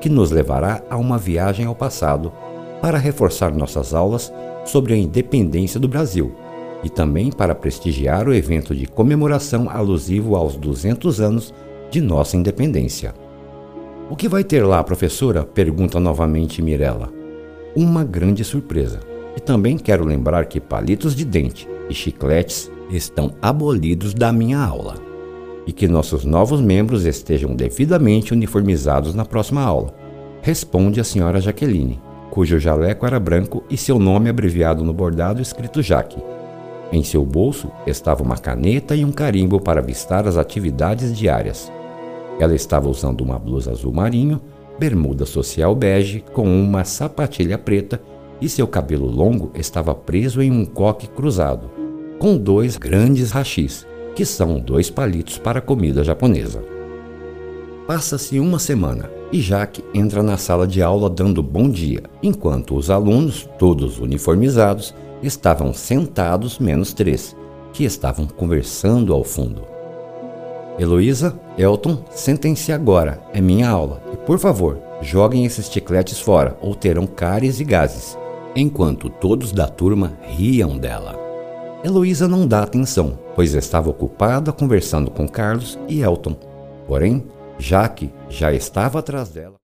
que nos levará a uma viagem ao passado para reforçar nossas aulas sobre a independência do Brasil e também para prestigiar o evento de comemoração alusivo aos 200 anos de nossa independência. O que vai ter lá, professora? Pergunta novamente Mirella. Uma grande surpresa. E também quero lembrar que palitos de dente e chicletes estão abolidos da minha aula. E que nossos novos membros estejam devidamente uniformizados na próxima aula. Responde a senhora Jaqueline, cujo jaleco era branco e seu nome abreviado no bordado escrito Jaque. Em seu bolso estava uma caneta e um carimbo para avistar as atividades diárias. Ela estava usando uma blusa azul marinho, bermuda social bege com uma sapatilha preta e seu cabelo longo estava preso em um coque cruzado, com 2 grandes hashis, que são 2 palitos para comida japonesa. Passa-se uma semana e Jaque entra na sala de aula dando bom dia, enquanto os alunos, todos uniformizados, estavam sentados menos 3, que estavam conversando ao fundo. Heloísa, Elton, sentem-se agora, é minha aula, e por favor, joguem esses chicletes fora ou terão cáries e gases, enquanto todos da turma riam dela. Heloísa não dá atenção, pois estava ocupada conversando com Carlos e Elton. Porém, Jaque já estava atrás dela.